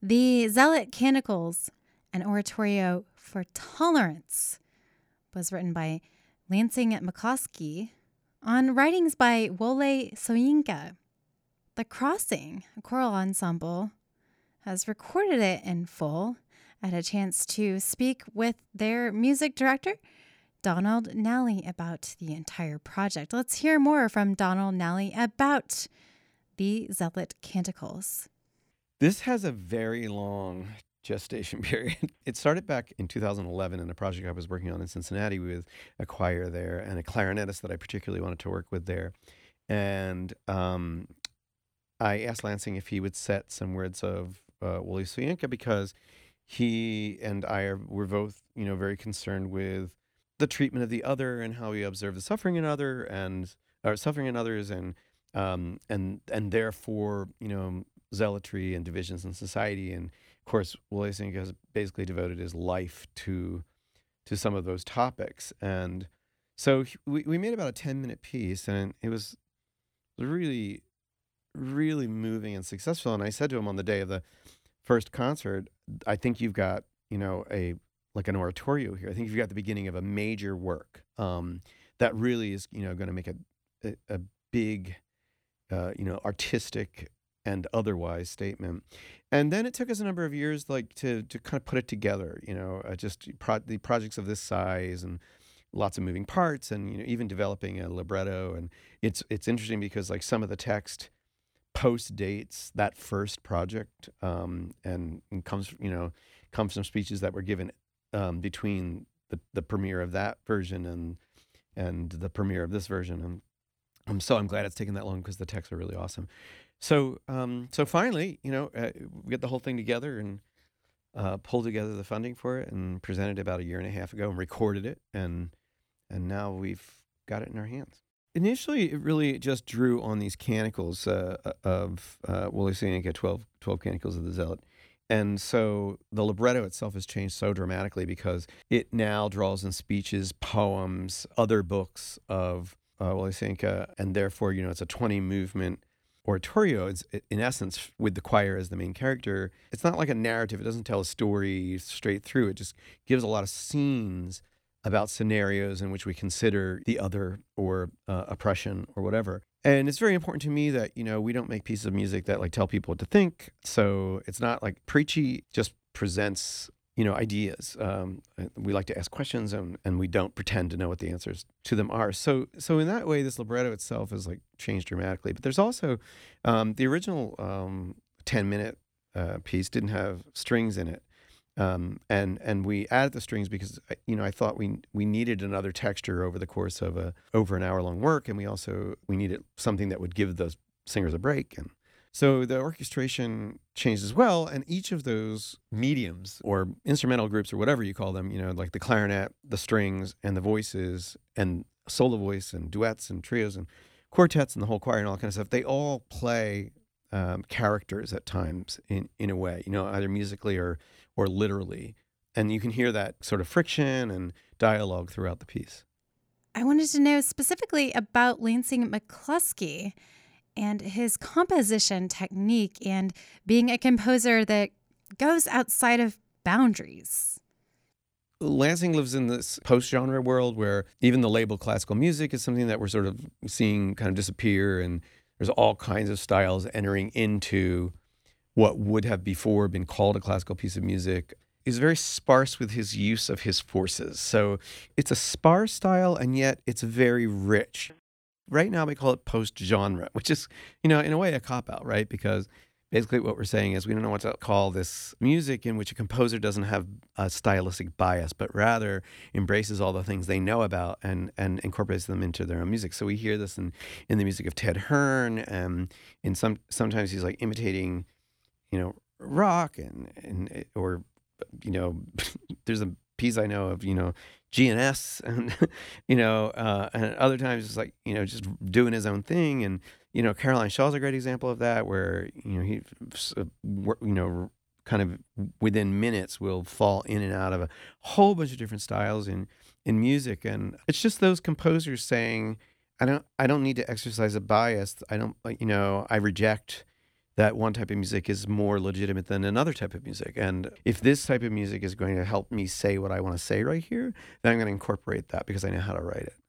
The Zealot Canticles, an oratorio for tolerance, was written by Lansing McCloskey on writings by Wole Soyinka. The Crossing, a choral ensemble, has recorded it in full. I had a chance to speak with their music director, Donald Nally, about the entire project. Let's hear more from Donald Nally about the Zealot Canticles. This has a very long gestation period. It started back in 2011 in a project I was working on in Cincinnati with a choir there and a clarinetist that I particularly wanted to work with there. And I asked Lansing if he would set some words of Wole Soyinka because he and I were both, very concerned with the treatment of the other and how we observe the suffering in others and therefore, zealotry and divisions in society. And of course, Wole Soyinka has basically devoted his life to some of those topics. And so we made about a 10-minute piece, and it was really, really moving and successful. And I said to him on the day of the first concert, I think you've got, an oratorio here. I think you've got the beginning of a major work that really is, going to make a big, artistic and otherwise statement. And then it took us a number of years, to kind of put it together, the projects of this size and lots of moving parts and, even developing a libretto. And it's interesting because some of the text post dates that first project and comes from speeches that were given between the premiere of that version and the premiere of this version. And I'm glad it's taken that long because the texts are really awesome. So finally, we get the whole thing together and pulled together the funding for it and presented it about a year and a half ago and recorded it. And now we've got it in our hands. Initially, it really just drew on these canticles of Wole Soyinka, 12 canticles of the Zealot. And so the libretto itself has changed so dramatically because it now draws in speeches, poems, other books of Wole Soyinka, and therefore, it's a 20-movement oratorio. It's, in essence, with the choir as the main character. It's not like a narrative. It doesn't tell a story straight through. It just gives a lot of scenes about scenarios in which we consider the other or oppression or whatever. And it's very important to me that, we don't make pieces of music that tell people what to think. So it's not preachy, just presents, ideas. We like to ask questions and we don't pretend to know what the answers to them are. So in that way, this libretto itself has changed dramatically. But there's also the original 10-minute piece didn't have strings in it. And we added the strings because, I thought we needed another texture over the course of over an hour-long work, and we needed something that would give the singers a break. And so the orchestration changed as well, and each of those mediums or instrumental groups or whatever you call them, like the clarinet, the strings, and the voices, and solo voice, and duets, and trios, and quartets, and the whole choir, and all that kind of stuff, they all play characters at times in a way, either musically or literally. And you can hear that sort of friction and dialogue throughout the piece. I wanted to know specifically about Lansing McCloskey and his composition technique and being a composer that goes outside of boundaries. Lansing lives in this post-genre world where even the label classical music is something that we're sort of seeing kind of disappear, and there's all kinds of styles entering into what would have before been called a classical piece of music. He's very sparse with his use of his forces. So it's a sparse style, and yet it's very rich. Right now we call it post-genre, which is, in a way a cop-out, right? Because basically what we're saying is we don't know what to call this music in which a composer doesn't have a stylistic bias, but rather embraces all the things they know about and incorporates them into their own music. So we hear this in the music of Ted Hearn, and sometimes he's imitating rock or there's a piece I know of, GNS and, and other times it's just doing his own thing. And, Caroline Shaw's a great example of that, where, he, kind of within minutes will fall in and out of a whole bunch of different styles in music. And it's just those composers saying, I don't need to exercise a bias. I reject that one type of music is more legitimate than another type of music. And if this type of music is going to help me say what I want to say right here, then I'm going to incorporate that because I know how to write it.